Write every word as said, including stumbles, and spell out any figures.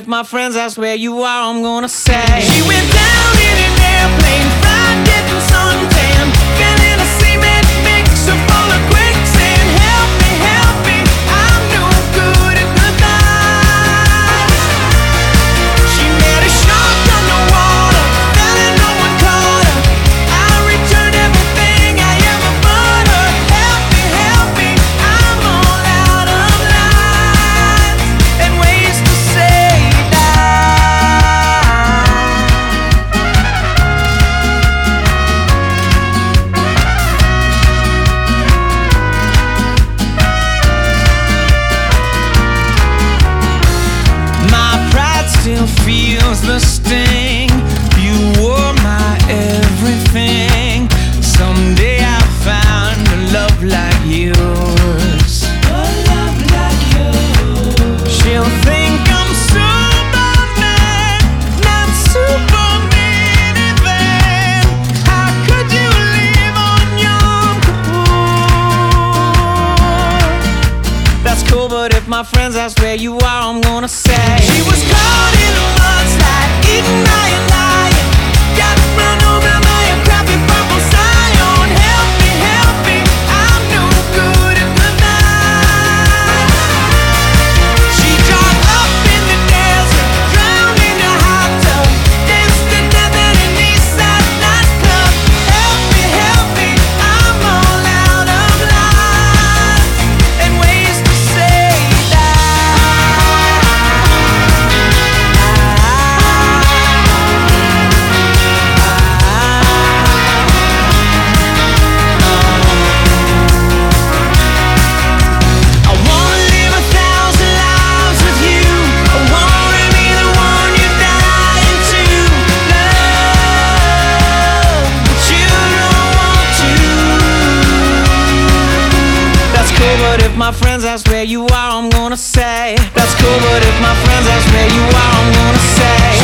if my friends ask where you are, I'm gonna say she went down in an airplane, fried, getting suntan, feeling a cement mixer full of quicksand. Help me, help me, I'm no good at goodbye. She met a shark underwater, fell and no one caught her. I returned everything I ever bought her. Help me, help me, I'm all out of lines and ways to say still feels the sting. You were my everything. Someday I'll find a love like yours. A love like yours. She'll think I'm Superman, not Superman even. How could you live on Yom Kippur? That's cool, but if my friends ask where you are, I'm gonna say she was caught in a mudslide, eaten by a lion, got run over by a crappy purple Scion. Help me, help me, I'm no good at goodbye. She dropped up in the desert, drowned in a hot tub, danced to death at an Eastside nightclub. Help me, help me, I'm all out of lines and ways to say my friends ask where you are, I'm gonna say that's cool, but if my friends ask where you are, I'm gonna say